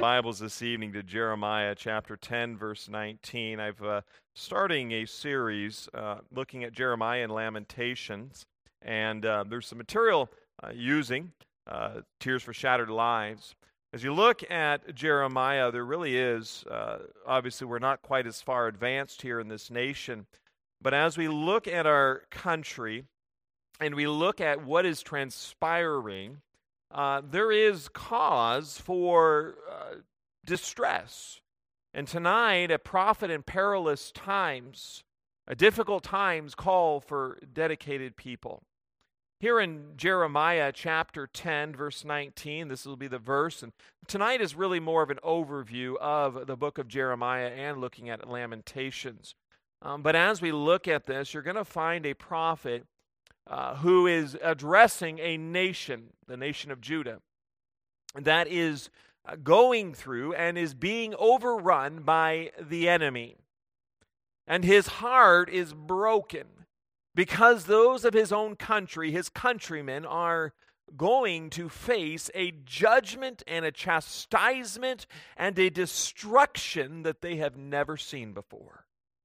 Bibles this evening to Jeremiah chapter 10, verse 19. I've starting a series looking at Jeremiah and Lamentations, and there's some material using Tears for Shattered Lives. As you look at Jeremiah, there really is, obviously we're not quite as far advanced here in this nation, but as we look at our country and we look at what is transpiring, there is cause for distress. And tonight, a prophet in perilous times, difficult times, call for dedicated people. Here in Jeremiah chapter 10, verse 19, this will be the verse. And tonight is really more of an overview of the book of Jeremiah and looking at Lamentations. But as we look at this, you're going to find a prophet who is addressing a nation, the nation of Judah, that is going through and is being overrun by the enemy. And his heart is broken because those of his own country, his countrymen, are going to face a judgment and a chastisement and a destruction that they have never seen before.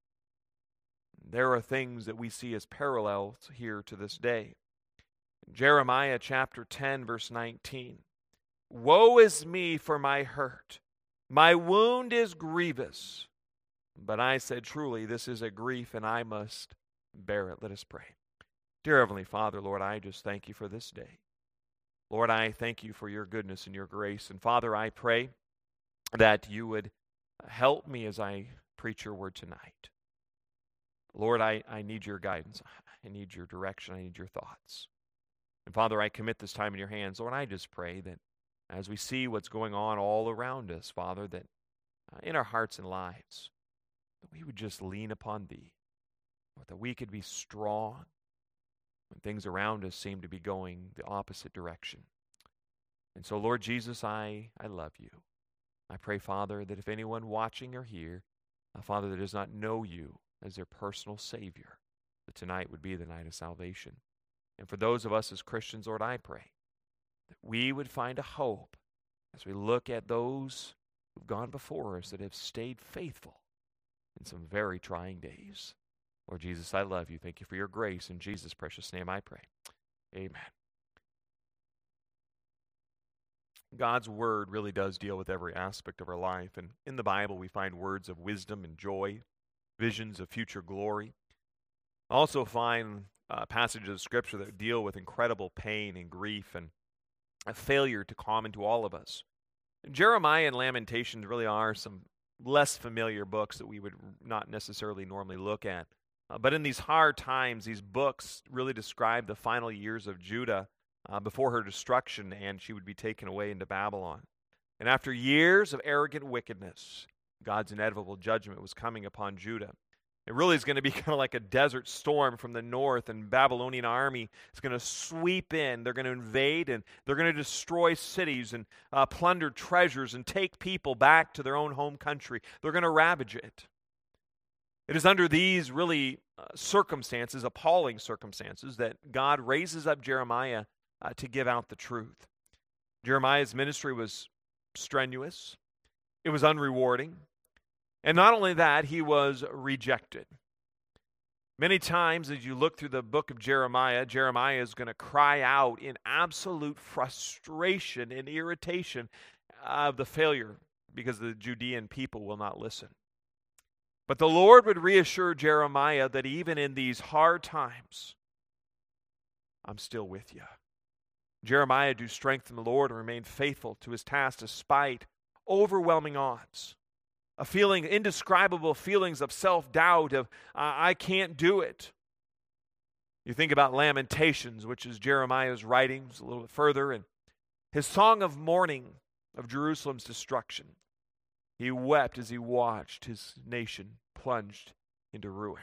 There are things that we see as parallels here to this day. Jeremiah chapter 10, verse 19. Woe is me for my hurt. My wound is grievous. But I said, truly, this is a grief, and I must bear it. Let us pray. Dear Heavenly Father, Lord, I just thank you for this day. Lord, I thank you for your goodness and your grace. And Father, I pray that you would help me as I preach your word tonight. Lord, I need your guidance. I need your direction. I need your thoughts. And Father, I commit this time in your hands. Lord, I just pray that as we see what's going on all around us, Father, that in our hearts and lives, that we would just lean upon thee. Lord, that we could be strong when things around us seem to be going the opposite direction. And so, Lord Jesus, I love you. I pray, Father, that if anyone watching or here, Father, that does not know you as their personal Savior, that tonight would be the night of salvation. And for those of us as Christians, Lord, I pray that we would find a hope as we look at those who've gone before us that have stayed faithful in some very trying days. Lord Jesus, I love you. Thank you for your grace. In Jesus' precious name I pray. Amen. God's word really does deal with every aspect of our life. And in the Bible, we find words of wisdom and joy, visions of future glory. Also find passages of Scripture that deal with incredible pain and grief and a failure to common to all of us. Jeremiah and Lamentations really are some less familiar books that we would not necessarily normally look at. But in these hard times, these books really describe the final years of Judah before her destruction, and she would be taken away into Babylon. And after years of arrogant wickedness, God's inevitable judgment was coming upon Judah. It really is going to be kind of like a desert storm from the north, and Babylonian army is going to sweep in. They're going to invade, and they're going to destroy cities and plunder treasures and take people back to their own home country. They're going to ravage it. It is under these really circumstances, appalling circumstances, that God raises up Jeremiah to give out the truth. Jeremiah's ministry was strenuous. It was unrewarding. And not only that, he was rejected. Many times as you look through the book of Jeremiah, Jeremiah is going to cry out in absolute frustration and irritation of the failure because the Judean people will not listen. But the Lord would reassure Jeremiah that even in these hard times, I'm still with you. Jeremiah do strengthen the Lord and remain faithful to his task despite overwhelming odds. Indescribable feelings of self-doubt, of I can't do it. You think about Lamentations, which is Jeremiah's writings a little bit further, and his song of mourning of Jerusalem's destruction. He wept as he watched his nation plunged into ruin.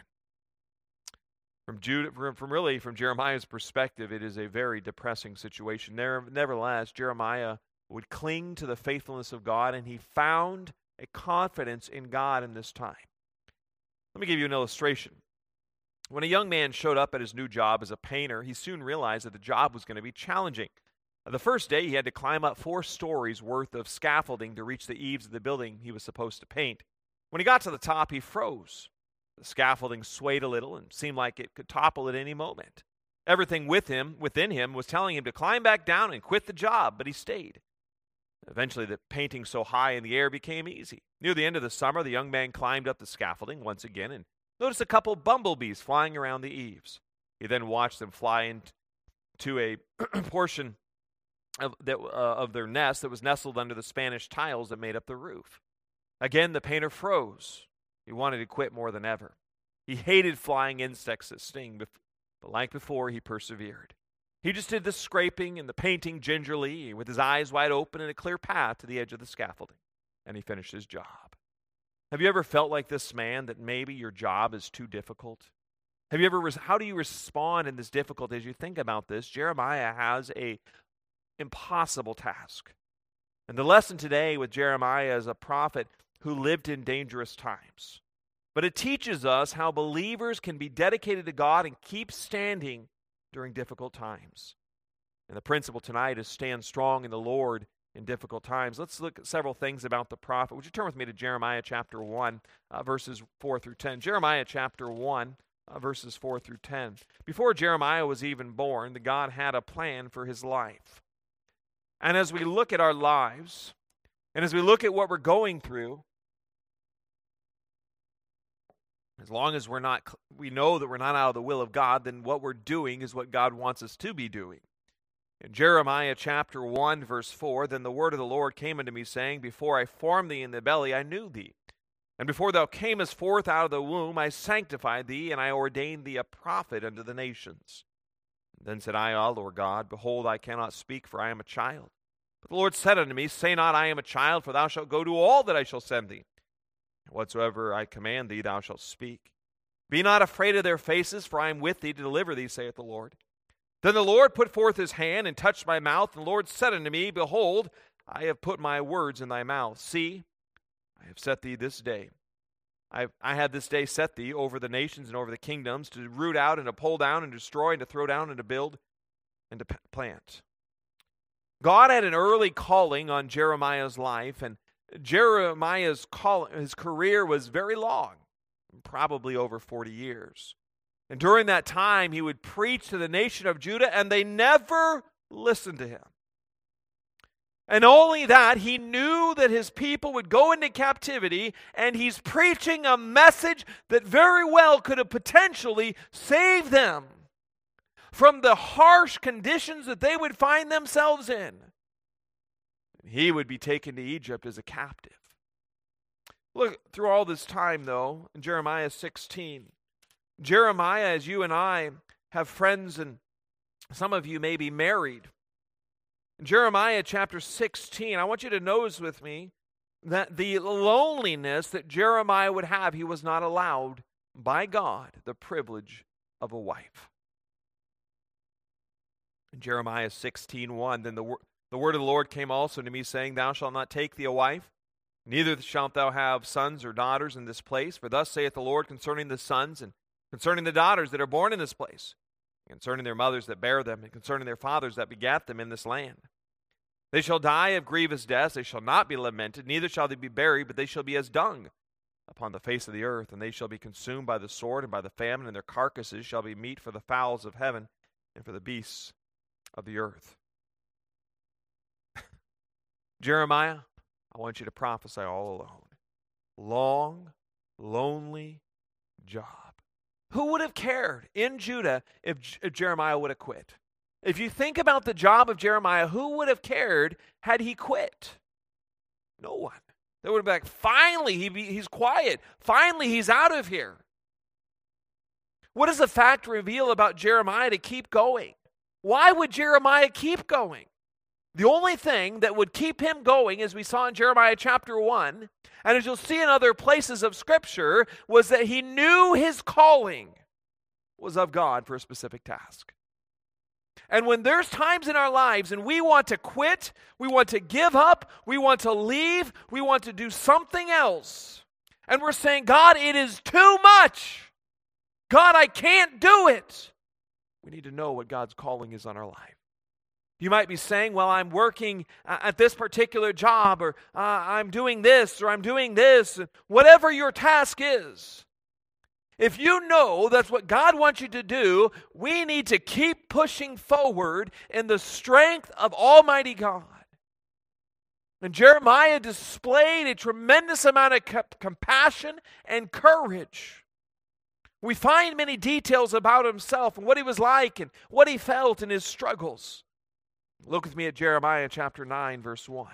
From Jeremiah's perspective, it is a very depressing situation. Nevertheless, Jeremiah would cling to the faithfulness of God, and he found a confidence in God in this time. Let me give you an illustration. When a young man showed up at his new job as a painter, he soon realized that the job was going to be challenging. The first day, he had to climb up 4 stories worth of scaffolding to reach the eaves of the building he was supposed to paint. When he got to the top, he froze. The scaffolding swayed a little and seemed like it could topple at any moment. Everything within him was telling him to climb back down and quit the job, but he stayed. Eventually, the painting so high in the air became easy. Near the end of the summer, the young man climbed up the scaffolding once again and noticed a couple bumblebees flying around the eaves. He then watched them fly into a portion of their nest that was nestled under the Spanish tiles that made up the roof. Again, the painter froze. He wanted to quit more than ever. He hated flying insects that sting, but like before, he persevered. He just did the scraping and the painting gingerly, with his eyes wide open and a clear path to the edge of the scaffolding, and he finished his job. Have you ever felt like this man, that maybe your job is too difficult? How do you respond in this difficulty? As you think about this, Jeremiah has a impossible task. And the lesson today with Jeremiah is a prophet who lived in dangerous times. But it teaches us how believers can be dedicated to God and keep standing during difficult times. And the principle tonight is stand strong in the Lord in difficult times. Let's look at several things about the prophet. Would you turn with me to Jeremiah chapter 1, verses 4 through 10. Jeremiah chapter 1, verses 4 through 10. Before Jeremiah was even born, God had a plan for his life. And as we look at our lives, and as we look at what we're going through, as long as we know that we're not out of the will of God, then what we're doing is what God wants us to be doing. In Jeremiah chapter 1, verse 4, then the word of the Lord came unto me, saying, before I formed thee in the belly, I knew thee. And before thou camest forth out of the womb, I sanctified thee, and I ordained thee a prophet unto the nations. Then said I, O Lord God, behold, I cannot speak, for I am a child. But the Lord said unto me, say not, I am a child, for thou shalt go to all that I shall send thee. Whatsoever I command thee, thou shalt speak. Be not afraid of their faces, for I am with thee to deliver thee, saith the Lord. Then the Lord put forth his hand and touched my mouth, and the Lord said unto me, behold, I have put my words in thy mouth. See, I have set thee this day. I had this day set thee over the nations and over the kingdoms, to root out and to pull down and destroy and to throw down and to build and to plant. God had an early calling on Jeremiah's life, and Jeremiah's his career was very long, probably over 40 years. And during that time, he would preach to the nation of Judah, and they never listened to him. And only that, he knew that his people would go into captivity, and he's preaching a message that very well could have potentially saved them from the harsh conditions that they would find themselves in. He would be taken to Egypt as a captive. Look, through all this time, though, in Jeremiah 16, Jeremiah, as you and I have friends, and some of you may be married. In Jeremiah chapter 16, I want you to notice with me that the loneliness that Jeremiah would have, he was not allowed by God the privilege of a wife. In Jeremiah 16:1, then the word of the Lord came also to me, saying, thou shalt not take thee a wife, neither shalt thou have sons or daughters in this place. For thus saith the Lord concerning the sons and concerning the daughters that are born in this place, concerning their mothers that bare them, and concerning their fathers that begat them in this land. They shall die of grievous deaths, they shall not be lamented, neither shall they be buried, but they shall be as dung upon the face of the earth, and they shall be consumed by the sword and by the famine, and their carcasses shall be meat for the fowls of heaven and for the beasts of the earth. Jeremiah, I want you to prophesy all alone. Long, lonely job. Who would have cared in Judah if Jeremiah would have quit? If you think about the job of Jeremiah, who would have cared had he quit? No one. They would have been like, finally, he's quiet. Finally, he's out of here. What does the fact reveal about Jeremiah to keep going? Why would Jeremiah keep going? The only thing that would keep him going, as we saw in Jeremiah chapter 1, and as you'll see in other places of Scripture, was that he knew his calling was of God for a specific task. And when there's times in our lives and we want to quit, we want to give up, we want to leave, we want to do something else, and we're saying, God, it is too much. God, I can't do it. We need to know what God's calling is on our life. You might be saying, well, I'm working at this particular job, or I'm doing this, or I'm doing this. Whatever your task is, if you know that's what God wants you to do, we need to keep pushing forward in the strength of Almighty God. And Jeremiah displayed a tremendous amount of compassion and courage. We find many details about himself and what he was like and what he felt in his struggles. Look with me at Jeremiah chapter 9, verse 1.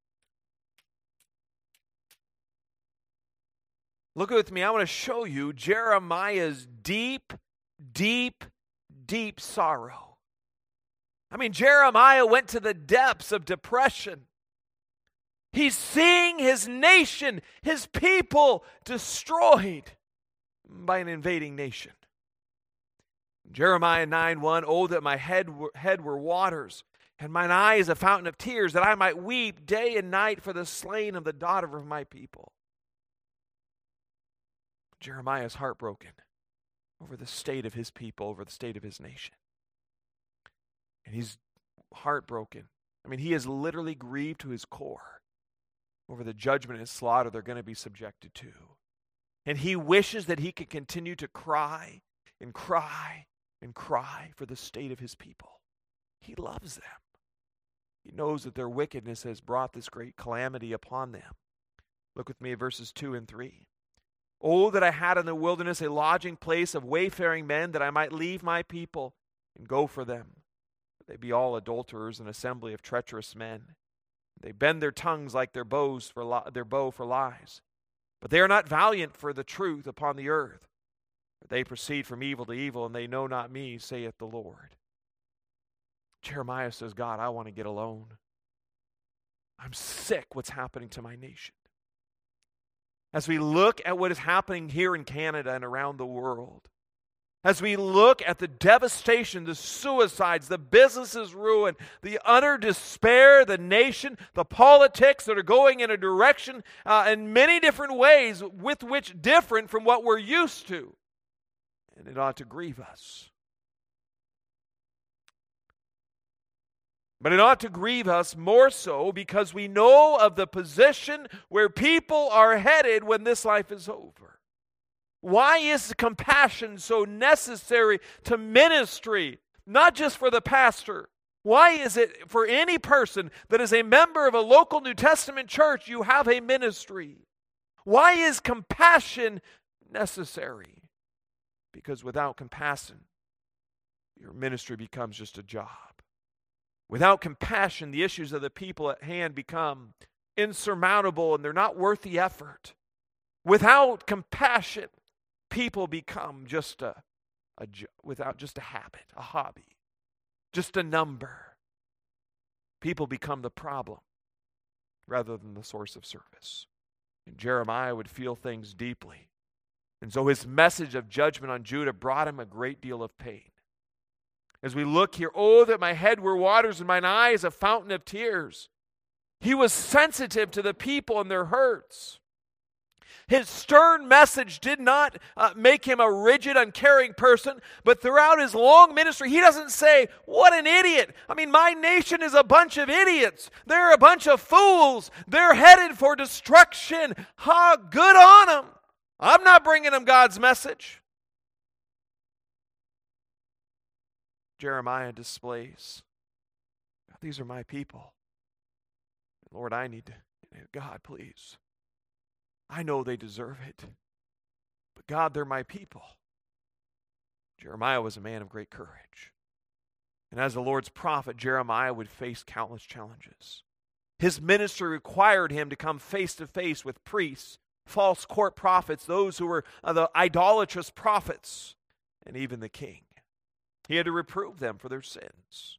Look with me. I want to show you Jeremiah's deep, deep, deep sorrow. I mean, Jeremiah went to the depths of depression. He's seeing his nation, his people destroyed by an invading nation. Jeremiah 9:1, oh, that my head were waters, and mine eyes a fountain of tears, that I might weep day and night for the slain of the daughter of my people. Jeremiah is heartbroken over the state of his people, over the state of his nation. And he's heartbroken. I mean, he is literally grieved to his core over the judgment and slaughter they're going to be subjected to. And he wishes that he could continue to cry and cry and cry for the state of his people. He loves them. He knows that their wickedness has brought this great calamity upon them. Look with me at verses 2 and 3. Oh, that I had in the wilderness a lodging place of wayfaring men, that I might leave my people and go for them. But they be all adulterers, an assembly of treacherous men. They bend their tongues like their bow for lies. But they are not valiant for the truth upon the earth. For they proceed from evil to evil, and they know not me, saith the Lord. Jeremiah says, God, I want to get alone. I'm sick what's happening to my nation. As we look at what is happening here in Canada and around the world, as we look at the devastation, the suicides, the businesses ruined, the utter despair, the nation, the politics that are going in a direction in many different ways with which different from what we're used to. And it ought to grieve us. But it ought to grieve us more so because we know of the position where people are headed when this life is over. Why is compassion so necessary to ministry, not just for the pastor? Why is it for any person that is a member of a local New Testament church, you have a ministry? Why is compassion necessary? Because without compassion, your ministry becomes just a job. Without compassion, the issues of the people at hand become insurmountable and they're not worth the effort. Without compassion, people become just a habit, a hobby, just a number. People become the problem rather than the source of service. And Jeremiah would feel things deeply. And so his message of judgment on Judah brought him a great deal of pain. As we look here, oh, that my head were waters and mine eyes a fountain of tears. He was sensitive to the people and their hurts. His stern message did not make him a rigid, uncaring person, but throughout his long ministry, he doesn't say, what an idiot. I mean, my nation is a bunch of idiots. They're a bunch of fools. They're headed for destruction. Ha, good on them. I'm not bringing them God's message. Jeremiah displays, these are my people. Lord, I need to, God, please. I know they deserve it. But God, they're my people. Jeremiah was a man of great courage. And as the Lord's prophet, Jeremiah would face countless challenges. His ministry required him to come face to face with priests, false court prophets, those who were the idolatrous prophets, and even the king. He had to reprove them for their sins.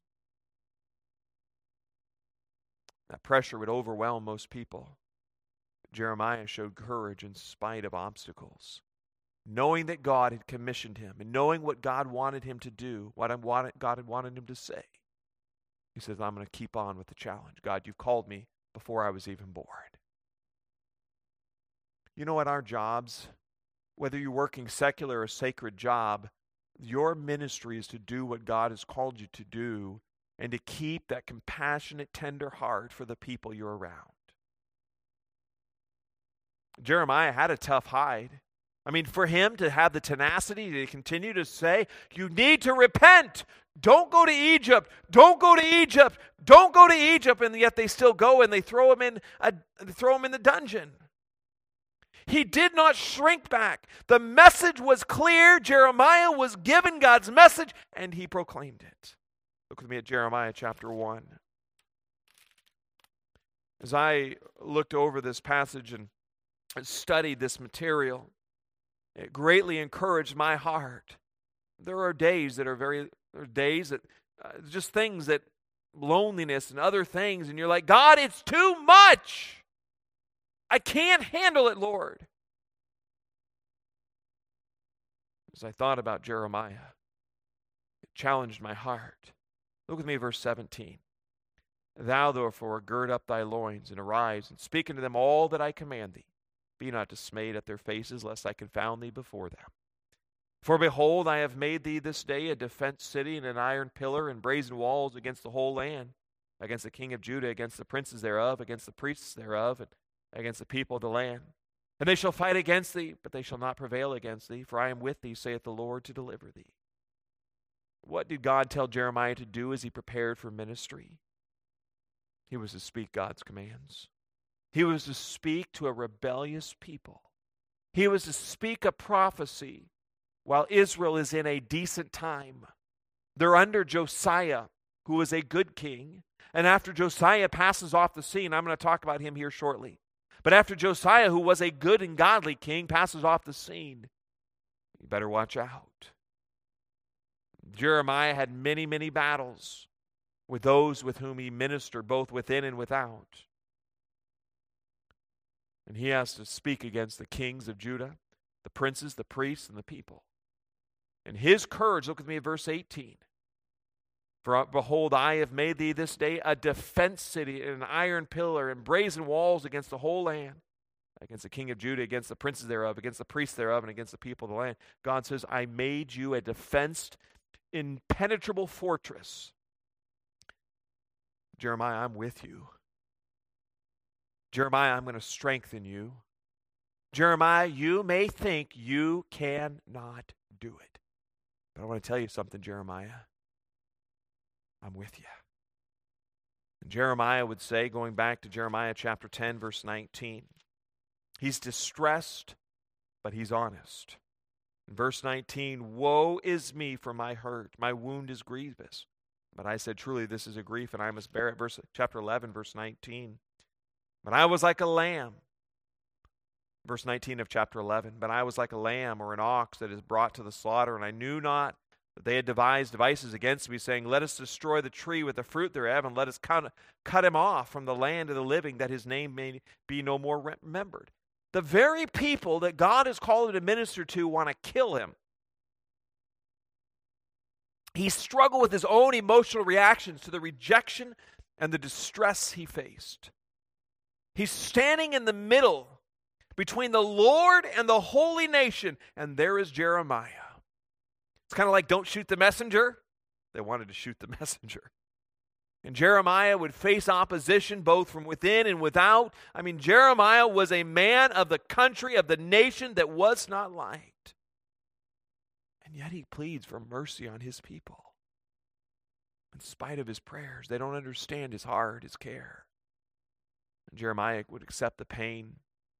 That pressure would overwhelm most people. Jeremiah showed courage in spite of obstacles. Knowing that God had commissioned him and knowing what God wanted him to do, what God had wanted him to say, he says, I'm going to keep on with the challenge. God, you've called me before I was even born. You know what, our jobs, whether you're working secular or sacred job, your ministry is to do what God has called you to do and to keep that compassionate, tender heart for the people you're around. Jeremiah had a tough hide. I mean, for him to have the tenacity to continue to say, you need to repent. Don't go to Egypt. Don't go to Egypt. Don't go to Egypt. And yet they still go and they throw him in the dungeon. He did not shrink back. The message was clear. Jeremiah was given God's message and he proclaimed it. Look with me at Jeremiah chapter 1. As I looked over this passage and studied this material, it greatly encouraged my heart. There are days that just things that loneliness and other things, and you're like, God, it's too much. I can't handle it, Lord. As I thought about Jeremiah, it challenged my heart. Look with me at verse 17. Thou therefore gird up thy loins and arise and speak unto them all that I command thee. Be not dismayed at their faces, lest I confound thee before them. For behold, I have made thee this day a defense city and an iron pillar and brazen walls against the whole land, against the king of Judah, against the princes thereof, against the priests thereof, and against the people of the land. And they shall fight against thee, but they shall not prevail against thee, for I am with thee, saith the Lord, to deliver thee. What did God tell Jeremiah to do as he prepared for ministry? He was to speak God's commands. He was to speak to a rebellious people. He was to speak a prophecy while Israel is in a decent time. They're under Josiah, who was a good king. And after Josiah passes off the scene, I'm going to talk about him here shortly. But after Josiah, who was a good and godly king, passes off the scene, you better watch out. Jeremiah had many, many battles with those with whom he ministered, both within and without. And he has to speak against the kings of Judah, the princes, the priests, and the people. And his courage, look with me at verse 18. For behold, I have made thee this day a defense city, and an iron pillar, and brazen walls against the whole land, against the king of Judah, against the princes thereof, against the priests thereof, and against the people of the land. God says, I made you a defensed, impenetrable fortress. Jeremiah, I'm with you. Jeremiah, I'm going to strengthen you. Jeremiah, you may think you cannot do it. But I want to tell you something, Jeremiah. I'm with you. And Jeremiah would say, going back to Jeremiah chapter 10, verse 19, he's distressed, but he's honest. In verse 19, woe is me for my hurt. My wound is grievous. But I said, truly, this is a grief, and I must bear it. Chapter 11, verse 19. But I was like a lamb. Verse 19 of chapter 11. But I was like a lamb or an ox that is brought to the slaughter, and I knew not that they had devised devices against me, saying, let us destroy the tree with the fruit thereof, and let us cut him off from the land of the living, that his name may be no more remembered. The very people that God has called him to minister to want to kill him. He struggled with his own emotional reactions to the rejection and the distress he faced. He's standing in the middle between the Lord and the holy nation, and there is Jeremiah. It's kind of like, don't shoot the messenger. They wanted to shoot the messenger. And Jeremiah would face opposition both from within and without. I mean, Jeremiah was a man of the country, of the nation that was not liked. And yet he pleads for mercy on his people. In spite of his prayers, they don't understand his heart, his care. And Jeremiah would accept the pain,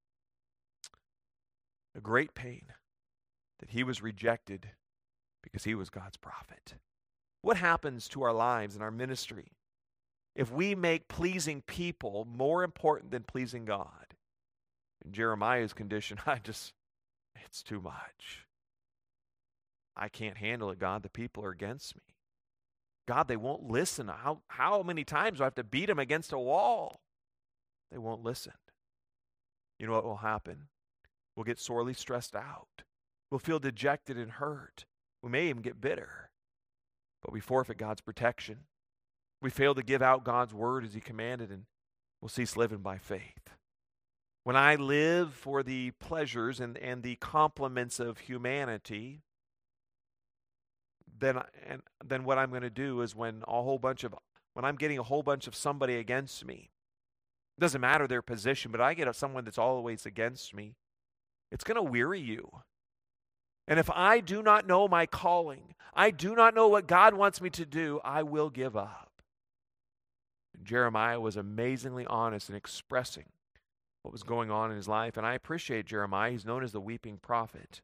a great pain, that he was rejected because he was God's prophet. What happens to our lives and our ministry if we make pleasing people more important than pleasing God? In Jeremiah's condition, it's too much. I can't handle it, God. The people are against me. God, they won't listen. How many times do I have to beat them against a wall? They won't listen. You know what will happen? We'll get sorely stressed out. We'll feel dejected and hurt. We may even get bitter. But we forfeit God's protection. We fail to give out God's word as he commanded, and we'll cease living by faith. When I live for the pleasures and the compliments of humanity, then what I'm going to do is when a whole bunch of when I'm getting a whole bunch of somebody against me. It doesn't matter their position, but I get someone that's always against me. It's going to weary you. And if I do not know my calling, I do not know what God wants me to do, I will give up. And Jeremiah was amazingly honest in expressing what was going on in his life. And I appreciate Jeremiah. He's known as the weeping prophet.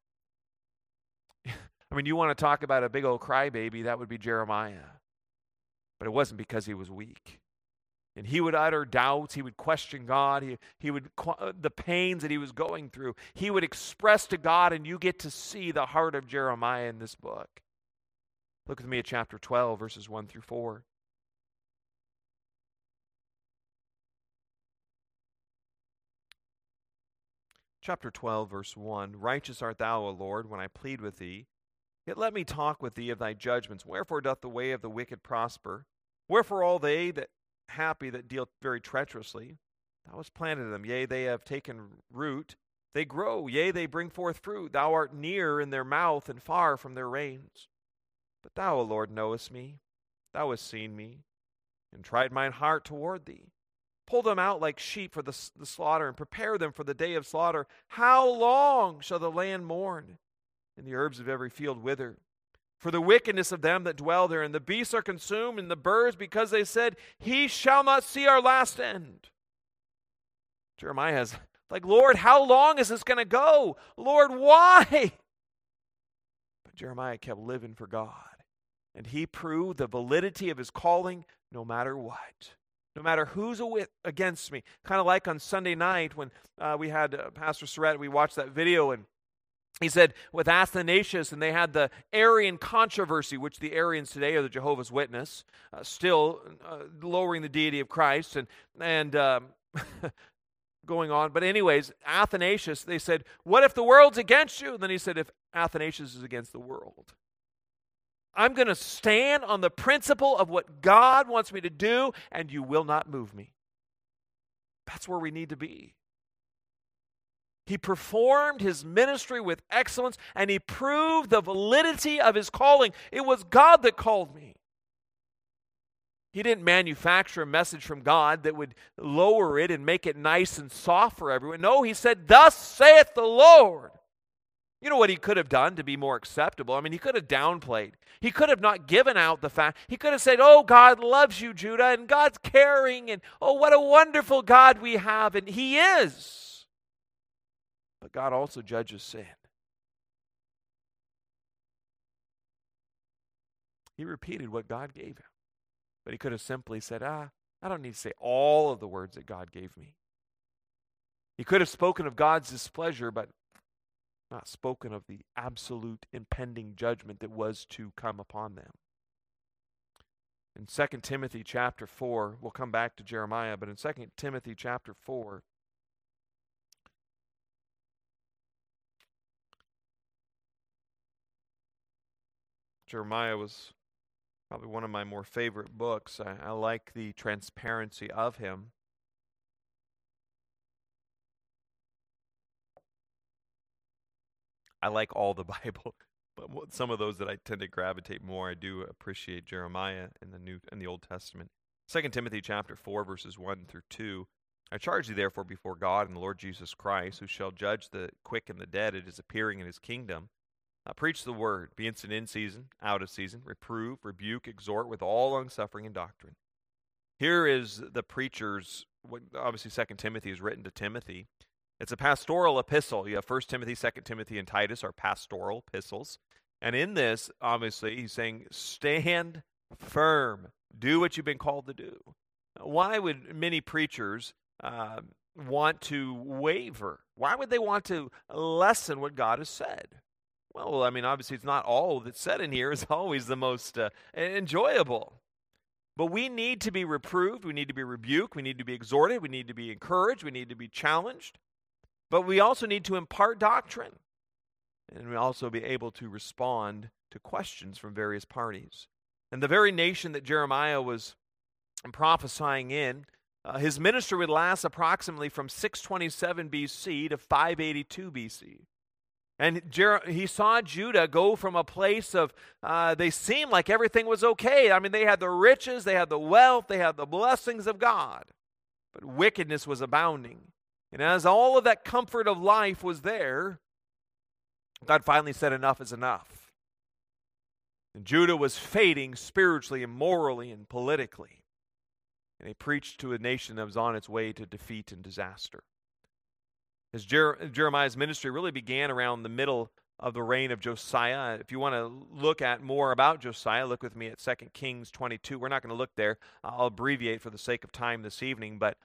I mean, you want to talk about a big old crybaby, that would be Jeremiah. But it wasn't because he was weak. And he would utter doubts. He would question God. He would the pains that he was going through. He would express to God, and you get to see the heart of Jeremiah in this book. Look with me at chapter 12, verses 1 through 4. Chapter 12, verse 1. Righteous art thou, O Lord, when I plead with thee. Yet let me talk with thee of thy judgments. Wherefore doth the way of the wicked prosper? Wherefore all they that happy that deal very treacherously? Thou hast planted them, yea, they have taken root. They grow, yea, they bring forth fruit. Thou art near in their mouth and far from their reins. But thou, O Lord, knowest me. Thou hast seen me, and tried mine heart toward thee. Pull them out like sheep for the slaughter, and prepare them for the day of slaughter. How long shall the land mourn, and the herbs of every field wither? For the wickedness of them that dwell there, and the beasts are consumed, and the birds, because they said, he shall not see our last end. Jeremiah is like, Lord, how long is this going to go? Lord, why? But Jeremiah kept living for God, and he proved the validity of his calling no matter what. No matter who's against me. Kind of like on Sunday night when we had Pastor Surratt, we watched that video, and he said with Athanasius, and they had the Arian controversy, which the Arians today are the Jehovah's Witness, still lowering the deity of Christ and going on. But anyways, Athanasius, they said, what if the world's against you? And then he said, if Athanasius is against the world. I'm going to stand on the principle of what God wants me to do, and you will not move me. That's where we need to be. He performed his ministry with excellence, and he proved the validity of his calling. It was God that called me. He didn't manufacture a message from God that would lower it and make it nice and soft for everyone. No, he said, thus saith the Lord. You know what he could have done to be more acceptable? I mean, he could have downplayed. He could have not given out the fact. He could have said, oh, God loves you, Judah, and God's caring, and oh, what a wonderful God we have, and he is. But God also judges sin. He repeated what God gave him. But he could have simply said, I don't need to say all of the words that God gave me. He could have spoken of God's displeasure, but not spoken of the absolute impending judgment that was to come upon them. In 2 Timothy chapter 4, we'll come back to Jeremiah, but in 2 Timothy chapter 4, Jeremiah was probably one of my more favorite books. I like the transparency of him. I like all the Bible, but some of those that I tend to gravitate more, I do appreciate Jeremiah in the Old Testament. 2 Timothy chapter 4, verses 1 through 2. I charge thee therefore before God and the Lord Jesus Christ, who shall judge the quick and the dead at his appearing in his kingdom. Preach the word, be instant in season, out of season, reprove, rebuke, exhort with all longsuffering and doctrine. Here is the preacher's, obviously 2 Timothy is written to Timothy. It's a pastoral epistle. You have 1 Timothy, 2 Timothy, and Titus are pastoral epistles. And in this, obviously, he's saying, stand firm. Do what you've been called to do. Why would many preachers want to waver? Why would they want to lessen what God has said? Well, I mean, obviously, it's not all that's said in here is always the most enjoyable. But we need to be reproved. We need to be rebuked. We need to be exhorted. We need to be encouraged. We need to be challenged. But we also need to impart doctrine. And we also be able to respond to questions from various parties. And the very nation that Jeremiah was prophesying in, his ministry would last approximately from 627 BC to 582 BC. And he saw Judah go from a place of, they seemed like everything was okay. I mean, they had the riches, they had the wealth, they had the blessings of God. But wickedness was abounding. And as all of that comfort of life was there, God finally said enough is enough. And Judah was fading spiritually and morally and politically. And he preached to a nation that was on its way to defeat and disaster. As Jeremiah's ministry really began around the middle of the reign of Josiah. If you want to look at more about Josiah, look with me at 2 Kings 22. We're not going to look there. I'll abbreviate for the sake of time this evening. But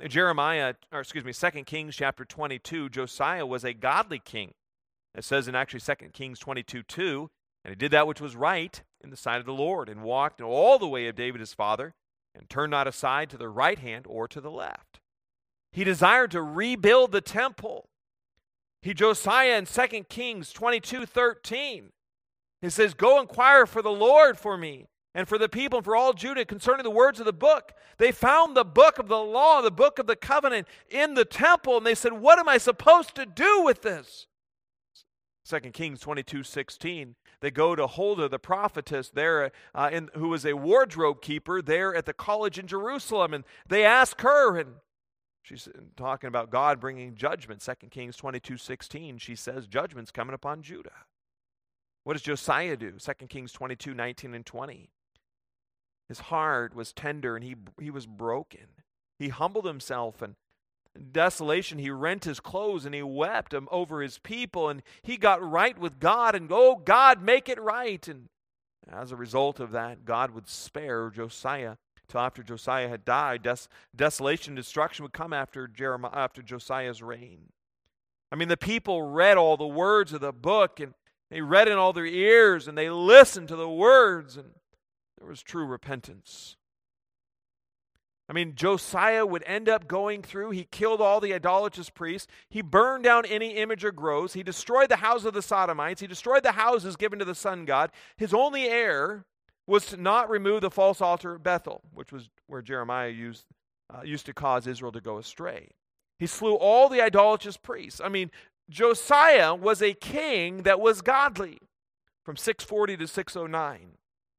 2 Kings chapter 22, Josiah was a godly king. It says in actually 2 Kings 22:2, and he did that which was right in the sight of the Lord, and walked in all the way of David his father, and turned not aside to the right hand or to the left. He desired to rebuild the temple. Josiah in 2 Kings 22:13, he says, "Go inquire for the Lord for me, and for the people, and for all Judah concerning the words of the book." They found the book of the law, the book of the covenant in the temple, and they said, "What am I supposed to do with this?" 2 Kings 22:16, they go to Huldah, the prophetess there, who was a wardrobe keeper there at the college in Jerusalem, and they ask her, and she's talking about God bringing judgment. 2 Kings 22:16, she says, judgment's coming upon Judah. What does Josiah do? 2 Kings 22:19 and 20. His heart was tender, and he was broken. He humbled himself, and in desolation, he rent his clothes, and he wept over his people, and he got right with God, and, "Oh, God, make it right." And as a result of that, God would spare Josiah till after Josiah had died. Desolation and destruction would come after Josiah's reign. I mean, the people read all the words of the book, and they read in all their ears, and they listened to the words, and there was true repentance. I mean, Josiah would end up going through. He killed all the idolatrous priests. He burned down any image or groves. He destroyed the house of the Sodomites. He destroyed the houses given to the sun god. His only error was to not remove the false altar at Bethel, which was where Jeremiah used to cause Israel to go astray. He slew all the idolatrous priests. I mean, Josiah was a king that was godly from 640 to 609.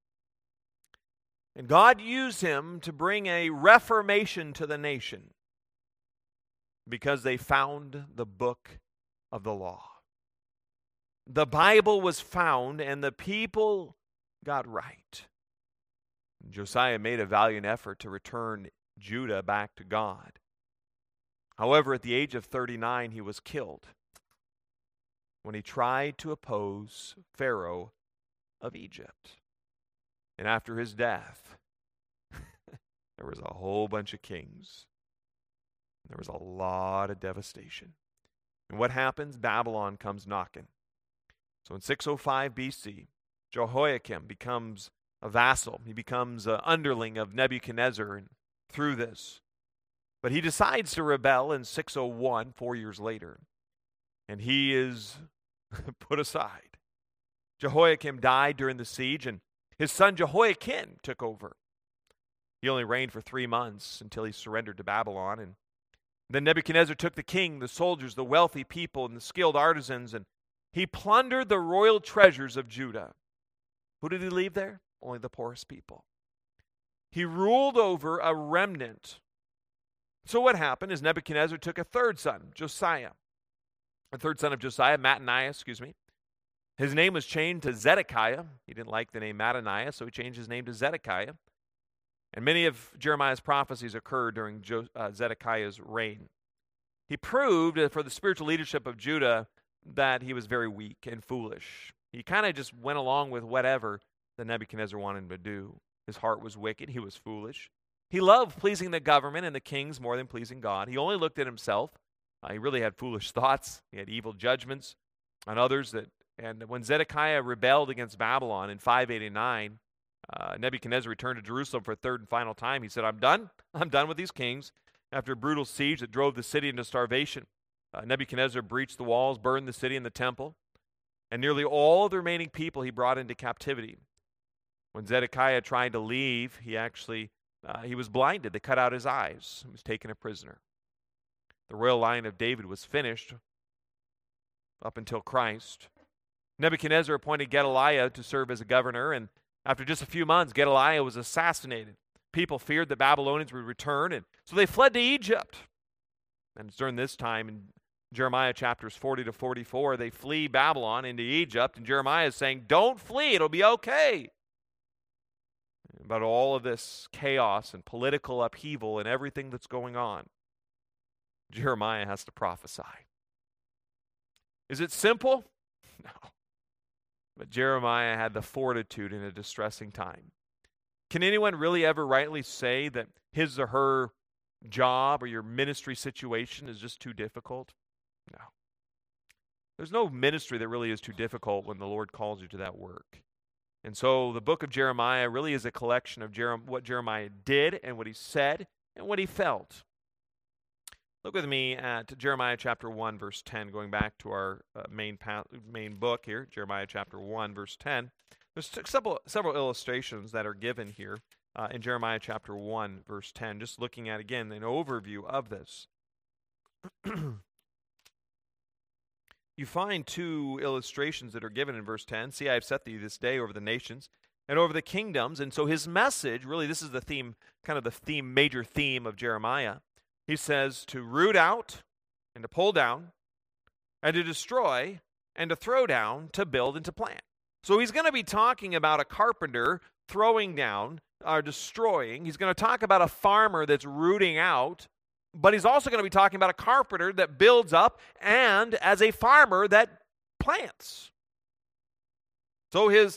And God used him to bring a reformation to the nation because they found the book of the law. The Bible was found, and the people got right. Josiah made a valiant effort to return Judah back to God. However, at the age of 39, he was killed when he tried to oppose Pharaoh of Egypt. And after his death, there was a whole bunch of kings. There was a lot of devastation. And what happens? Babylon comes knocking. So in 605 BC, Jehoiakim becomes a vassal. He becomes an underling of Nebuchadnezzar and through this. But he decides to rebel in 601, 4 years later. And he is put aside. Jehoiakim died during the siege, and his son Jehoiakim took over. He only reigned for 3 months until he surrendered to Babylon. And then Nebuchadnezzar took the king, the soldiers, the wealthy people, and the skilled artisans, and he plundered the royal treasures of Judah. Who did he leave there? Only the poorest people. He ruled over a remnant. So what happened is Nebuchadnezzar took a third son, Josiah. A third son of Josiah, Mattaniah. His name was changed to Zedekiah. He didn't like the name Mattaniah, so he changed his name to Zedekiah. And many of Jeremiah's prophecies occurred during Zedekiah's reign. He proved for the spiritual leadership of Judah that he was very weak and foolish. He kind of just went along with whatever the Nebuchadnezzar wanted him to do. His heart was wicked. He was foolish. He loved pleasing the government and the kings more than pleasing God. He only looked at himself. He really had foolish thoughts. He had evil judgments on others. And when Zedekiah rebelled against Babylon in 589, Nebuchadnezzar returned to Jerusalem for a third and final time. He said, I'm done. I'm done with these kings. After a brutal siege that drove the city into starvation, Nebuchadnezzar breached the walls, burned the city and the temple, and nearly all of the remaining people he brought into captivity. When Zedekiah tried to leave, he was blinded. They cut out his eyes. He was taken a prisoner. The royal line of David was finished up until Christ. Nebuchadnezzar appointed Gedaliah to serve as a governor, and after just a few months, Gedaliah was assassinated. People feared the Babylonians would return, and so they fled to Egypt. And it's during this time, in Jeremiah chapters 40 to 44, they flee Babylon into Egypt, and Jeremiah is saying, don't flee, it'll be okay. About all of this chaos and political upheaval and everything that's going on, Jeremiah has to prophesy. Is it simple? No. But Jeremiah had the fortitude in a distressing time. Can anyone really ever rightly say that his or her job or your ministry situation is just too difficult? No. There's no ministry that really is too difficult when the Lord calls you to that work. And so the book of Jeremiah really is a collection of what Jeremiah did and what he said and what he felt. Look with me at Jeremiah chapter 1, verse 10, going back to our main book here, Jeremiah chapter 1, verse 10. There's several illustrations that are given here in Jeremiah chapter 1, verse 10, just looking at, again, an overview of this. You find two illustrations that are given in verse 10. See, I have set thee this day over the nations and over the kingdoms. And so his message, really, this is the theme, kind of the theme, major theme of Jeremiah. He says to root out and to pull down and to destroy and to throw down, to build and to plant. So he's going to be talking about a carpenter throwing down or destroying. He's going to talk about a farmer that's rooting out. But he's also going to be talking about a carpenter that builds up and as a farmer that plants. So his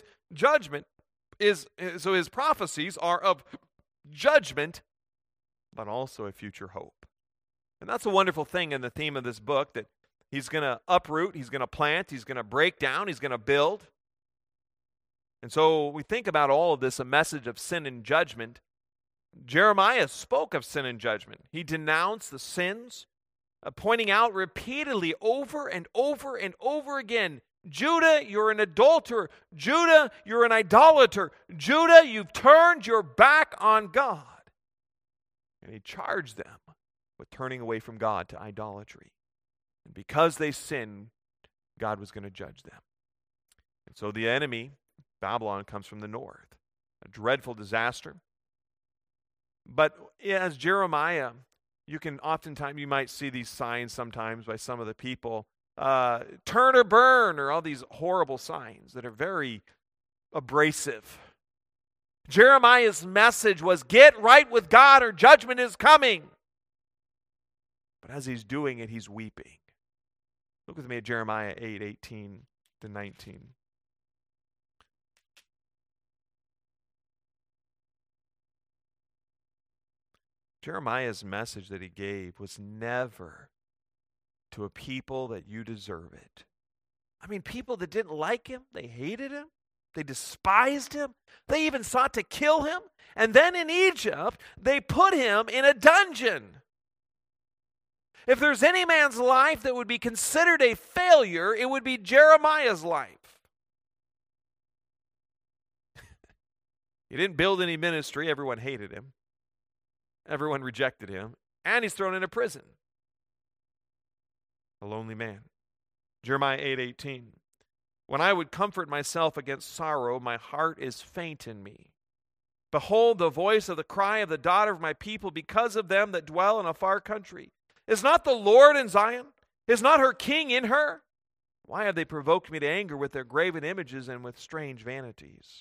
his prophecies are of judgment, but also a future hope. And that's a wonderful thing in the theme of this book, that he's going to uproot, he's going to plant, he's going to break down, he's going to build. And so we think about all of this, a message of sin and judgment. Jeremiah spoke of sin and judgment. He denounced the sins, pointing out repeatedly over and over and over again, Judah, you're an adulterer. Judah, you're an idolater. Judah, you've turned your back on God. And he charged them with turning away from God to idolatry. And because they sinned, God was going to judge them. And so the enemy, Babylon, comes from the north. A dreadful disaster. But as Jeremiah, you might see these signs sometimes by some of the people, turn or burn, or all these horrible signs that are very abrasive. Jeremiah's message was, get right with God or judgment is coming. But as he's doing it, he's weeping. Look with me at Jeremiah 8:18 to 19. Jeremiah's message that he gave was never to a people that you deserve it. I mean, people that didn't like him, they hated him, they despised him, they even sought to kill him. And then in Egypt, they put him in a dungeon. If there's any man's life that would be considered a failure, it would be Jeremiah's life. He didn't build any ministry, everyone hated him. Everyone rejected him, and he's thrown into prison. A lonely man. Jeremiah 8:18. When I would comfort myself against sorrow, my heart is faint in me. Behold the voice of the cry of the daughter of my people because of them that dwell in a far country. Is not the Lord in Zion? Is not her king in her? Why have they provoked me to anger with their graven images and with strange vanities?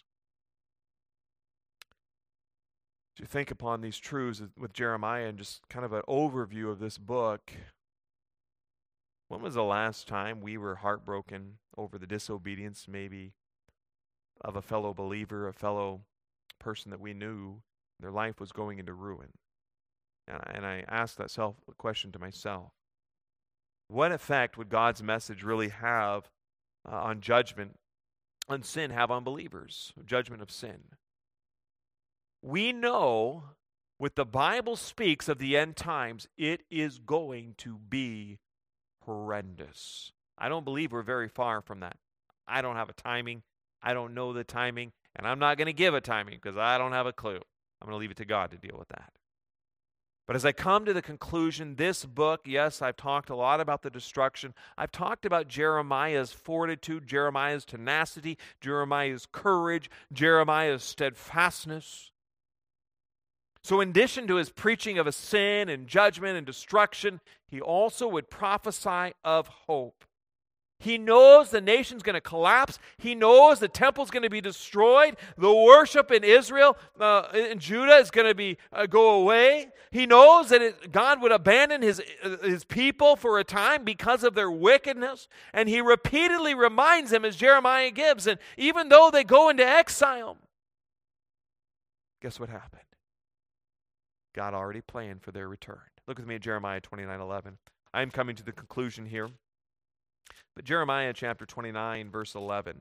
To think upon these truths with Jeremiah and just kind of an overview of this book, when was the last time we were heartbroken over the disobedience maybe of a fellow believer, a fellow person that we knew, their life was going into ruin? And I asked that question to myself. What effect would God's message really have on judgment, on sin, have on believers? Judgment of sin. We know, what the Bible speaks of the end times, it is going to be horrendous. I don't believe we're very far from that. I don't have a timing. I don't know the timing. And I'm not going to give a timing because I don't have a clue. I'm going to leave it to God to deal with that. But as I come to the conclusion, this book, yes, I've talked a lot about the destruction. I've talked about Jeremiah's fortitude, Jeremiah's tenacity, Jeremiah's courage, Jeremiah's steadfastness. So in addition to his preaching of a sin and judgment and destruction, he also would prophesy of hope. He knows the nation's going to collapse. He knows the temple's going to be destroyed. The worship in Israel, in Judah, is going to go away. He knows that God would abandon his people for a time because of their wickedness. And he repeatedly reminds them, as Jeremiah gives, and even though they go into exile, guess what happened? God already planned for their return. Look with me at Jeremiah 29:11. I'm coming to the conclusion here. But Jeremiah chapter 29, verse 11.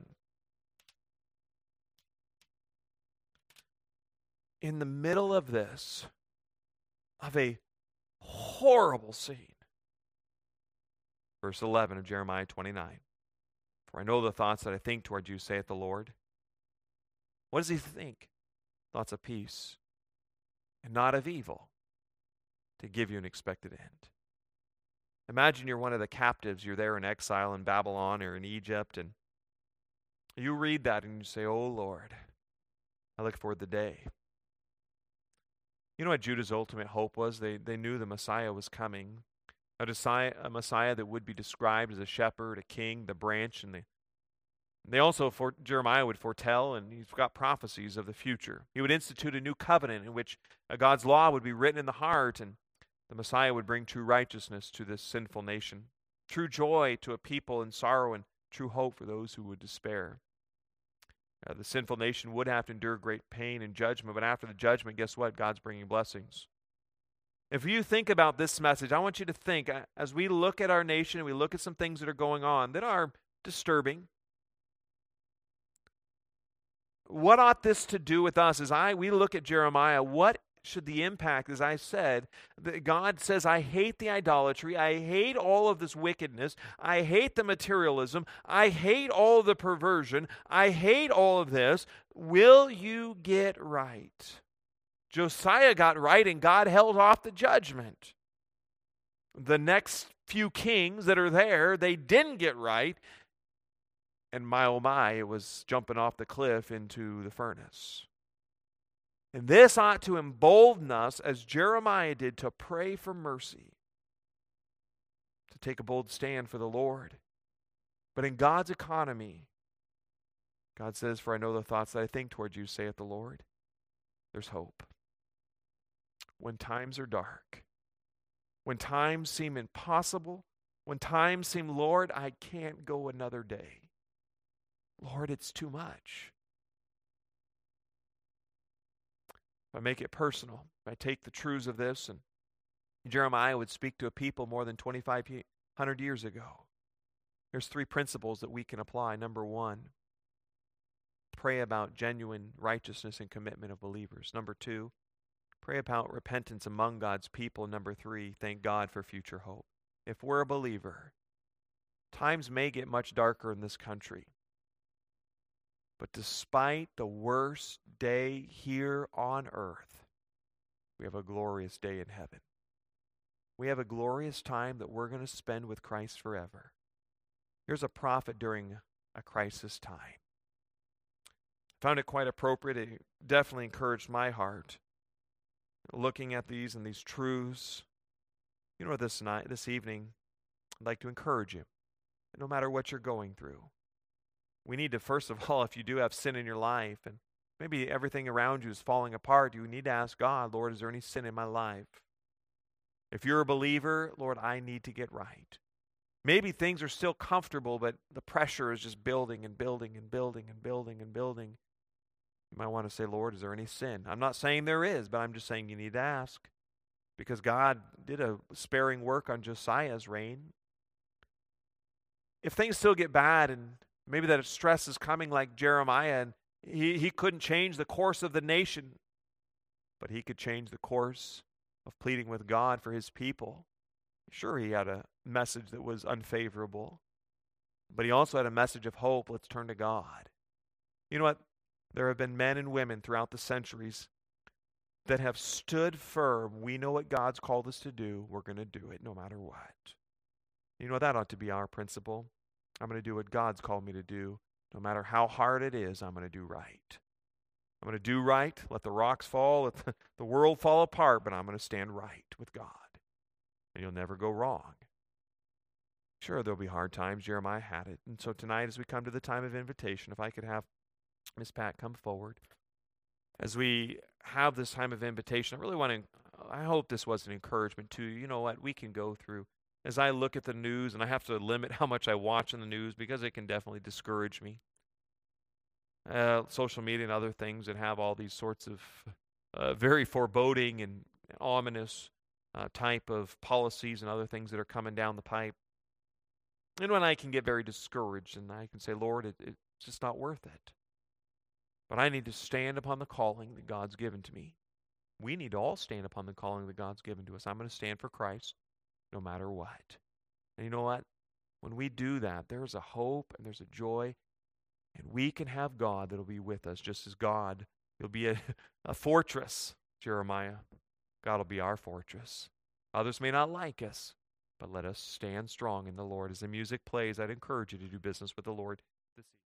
In the middle of this, of a horrible scene, verse 11 of Jeremiah 29. For I know the thoughts that I think toward you, saith the Lord. What does he think? Thoughts of peace and not of evil, to give you an expected end. Imagine you're one of the captives. You're there in exile in Babylon or in Egypt, and you read that and you say, oh Lord, I look forward to the day. You know what Judah's ultimate hope was? They knew the Messiah was coming. A Messiah that would be described as a shepherd, a king, the branch, and they also, Jeremiah would foretell, and he's got prophecies of the future. He would institute a new covenant in which God's law would be written in the heart, and the Messiah would bring true righteousness to this sinful nation, true joy to a people in sorrow, and true hope for those who would despair. The sinful nation would have to endure great pain and judgment, but after the judgment, guess what? God's bringing blessings. If you think about this message, I want you to think, as we look at our nation and we look at some things that are going on that are disturbing, what ought this to do with us? We look at Jeremiah, what should the impact, as I said, that God says, I hate the idolatry, I hate all of this wickedness, I hate the materialism, I hate all of the perversion, I hate all of this. Will you get right? Josiah got right and God held off the judgment. The next few kings that are there, they didn't get right. And my, oh my, it was jumping off the cliff into the furnace. And this ought to embolden us, as Jeremiah did, to pray for mercy, to take a bold stand for the Lord. But in God's economy, God says, for I know the thoughts that I think toward you, saith the Lord. There's hope. When times are dark, when times seem impossible, when times seem, Lord, I can't go another day. Lord, it's too much. If I make it personal, if I take the truths of this, and Jeremiah would speak to a people more than 2,500 years ago. There's 3 principles that we can apply. Number 1, pray about genuine righteousness and commitment of believers. Number 2, pray about repentance among God's people. Number 3, thank God for future hope. If we're a believer, times may get much darker in this country. But despite the worst day here on earth, we have a glorious day in heaven. We have a glorious time that we're going to spend with Christ forever. Here's a prophet during a crisis time. I found it quite appropriate. It definitely encouraged my heart. Looking at these and these truths, you know, this evening, I'd like to encourage you. No matter what you're going through, we need to, first of all, if you do have sin in your life and maybe everything around you is falling apart, you need to ask God, Lord, is there any sin in my life? If you're a believer, Lord, I need to get right. Maybe things are still comfortable, but the pressure is just building and building and building and building and building. You might want to say, Lord, is there any sin? I'm not saying there is, but I'm just saying you need to ask. Because God did a sparing work on Josiah's reign. If things still get bad and maybe that stress is coming like Jeremiah, and he couldn't change the course of the nation, but he could change the course of pleading with God for his people. Sure, he had a message that was unfavorable, but he also had a message of hope. Let's turn to God. You know what? There have been men and women throughout the centuries that have stood firm. We know what God's called us to do. We're going to do it no matter what. You know, that ought to be our principle. I'm going to do what God's called me to do. No matter how hard it is, I'm going to do right. I'm going to do right. Let the rocks fall, let the world fall apart, but I'm going to stand right with God. And you'll never go wrong. Sure, there'll be hard times. Jeremiah had it. And so tonight, as we come to the time of invitation, if I could have Miss Pat come forward. As we have this time of invitation, I really want to, I hope this was an encouragement to you. You know what? We can go through. As I look at the news, and I have to limit how much I watch in the news because it can definitely discourage me. Social media and other things that have all these sorts of very foreboding and ominous type of policies and other things that are coming down the pipe. And when I can get very discouraged and I can say, Lord, it's just not worth it. But I need to stand upon the calling that God's given to me. We need to all stand upon the calling that God's given to us. I'm going to stand for Christ no matter what. And you know what? When we do that, there's a hope and there's a joy. And we can have God that will be with us, just as God. He'll be a fortress, Jeremiah. God will be our fortress. Others may not like us, but let us stand strong in the Lord. As the music plays, I'd encourage you to do business with the Lord.